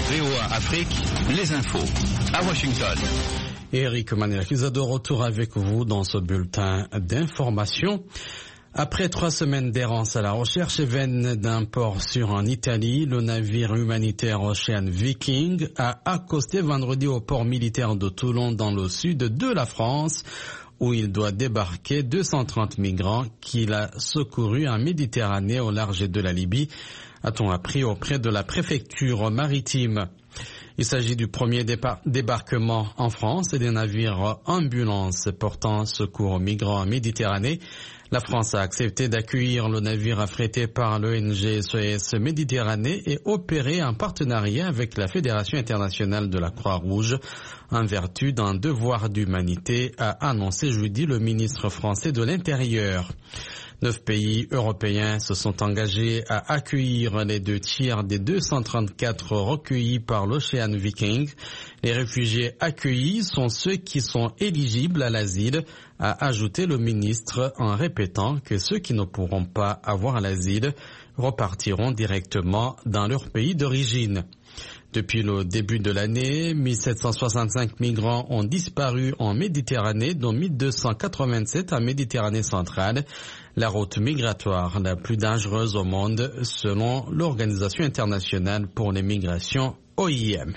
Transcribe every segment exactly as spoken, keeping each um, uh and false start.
V O A Afrique, les infos. À Washington. Eric Maniakisa de retour avec vous dans ce bulletin d'information. Après trois semaines d'errance à la recherche et vaine d'un port sûr en Italie, le navire humanitaire Ocean Viking a accosté vendredi au port militaire de Toulon dans le sud de la France, où il doit débarquer deux cent trente migrants qu'il a secourus en Méditerranée au large de la Libye, a-t-on appris auprès de la préfecture maritime. Il s'agit du premier débarquement en France des navires ambulance portant secours aux migrants en Méditerranée. La France a accepté d'accueillir le navire affrété par l'O N G S O S Méditerranée et opéré en partenariat avec la Fédération internationale de la Croix-Rouge en vertu d'un devoir d'humanité, a annoncé jeudi le ministre français de l'Intérieur. Neuf pays européens se sont engagés à accueillir les deux tiers des deux cent trente-quatre recueillis par l'Ocean Viking. Les réfugiés accueillis sont ceux qui sont éligibles à l'asile, a ajouté le ministre en répétant que ceux qui ne pourront pas avoir l'asile repartiront directement dans leur pays d'origine. Depuis le début de l'année, mille sept cent soixante-cinq migrants ont disparu en Méditerranée, dont mille deux cent quatre-vingt-sept en Méditerranée centrale, la route migratoire la plus dangereuse au monde selon l'Organisation internationale pour les migrations O I M.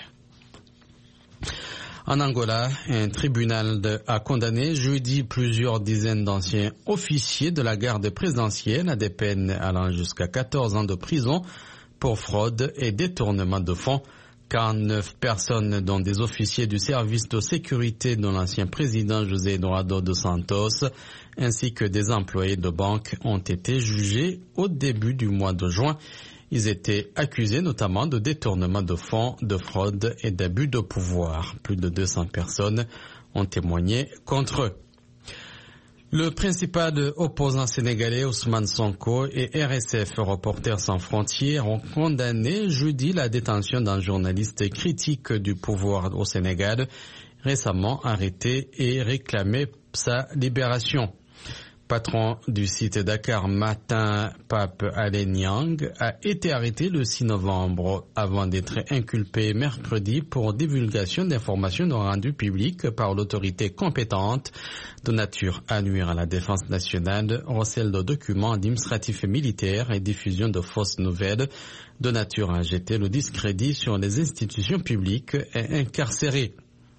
En Angola, un tribunal de, a condamné jeudi plusieurs dizaines d'anciens officiers de la garde présidentielle à des peines allant jusqu'à quatorze ans de prison pour fraude et détournement de fonds. quarante-neuf personnes, dont des officiers du service de sécurité de l'ancien président José Eduardo dos Santos, ainsi que des employés de banque, ont été jugés au début du mois de juin. Ils étaient accusés notamment de détournement de fonds, de fraude et d'abus de pouvoir. Plus de deux cents personnes ont témoigné contre eux. Le principal opposant sénégalais Ousmane Sonko et R S F, Reporters sans frontières, ont condamné jeudi la détention d'un journaliste critique du pouvoir au Sénégal, récemment arrêté et réclamé sa libération. Patron du site Dakar Matin, Pape Alé Niang, a été arrêté le six novembre avant d'être inculpé mercredi pour divulgation d'informations non rendues publiques par l'autorité compétente de nature à nuire à la défense nationale, recel de documents administratifs et militaires et diffusion de fausses nouvelles de nature à jeter le discrédit sur les institutions publiques et incarcérées.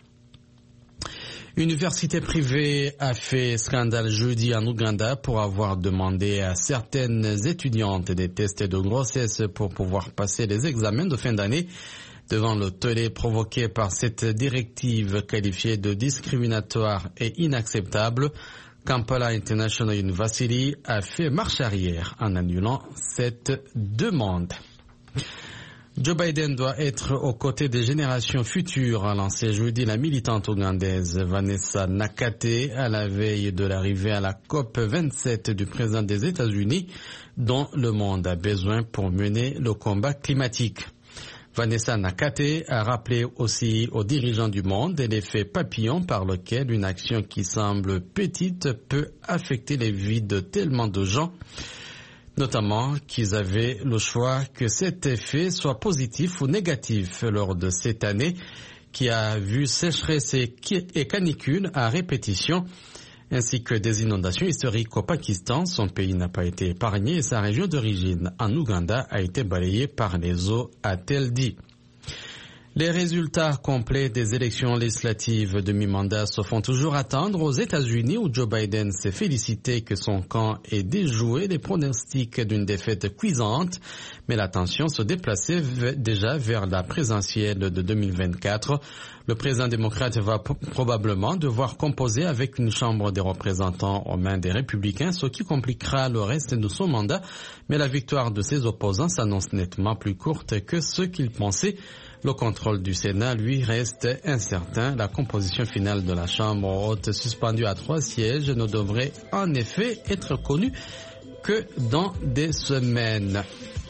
Une université privée a fait scandale jeudi en Ouganda pour avoir demandé à certaines étudiantes des tests de grossesse pour pouvoir passer les examens de fin d'année. Devant le tollé provoqué par cette directive qualifiée de discriminatoire et inacceptable, Kampala International University a fait marche arrière en annulant cette demande. Joe Biden doit être aux côtés des générations futures, a lancé jeudi la militante ougandaise Vanessa Nakate à la veille de l'arrivée à la COP vingt-sept du président des États-Unis, dont le monde a besoin pour mener le combat climatique. Vanessa Nakate a rappelé aussi aux dirigeants du monde l'effet papillon par lequel une action qui semble petite peut affecter les vies de tellement de gens, notamment qu'ils avaient le choix que cet effet soit positif ou négatif lors de cette année qui a vu sécheresse et canicule à répétition, ainsi que des inondations historiques au Pakistan. Son pays n'a pas été épargné et sa région d'origine, en Ouganda, a été balayée par les eaux, a-t-elle dit. Les résultats complets des élections législatives de mi-mandat se font toujours attendre aux États-Unis, où Joe Biden s'est félicité que son camp ait déjoué les pronostics d'une défaite cuisante, mais l'attention se déplaçait déjà vers la présidentielle de deux mille vingt-quatre. Le président démocrate va probablement devoir composer avec une chambre des représentants aux mains des républicains, ce qui compliquera le reste de son mandat, mais la victoire de ses opposants s'annonce nettement plus courte que ce qu'il pensait. Le contrôle du Sénat, lui, reste incertain. La composition finale de la Chambre haute, suspendue à trois sièges, ne devrait en effet être connue que dans des semaines.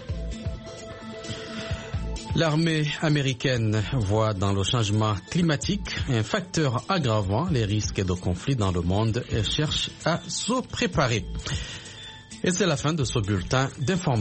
L'armée américaine voit dans le changement climatique un facteur aggravant les risques de conflits dans le monde et cherche à se préparer. Et c'est la fin de ce bulletin d'information.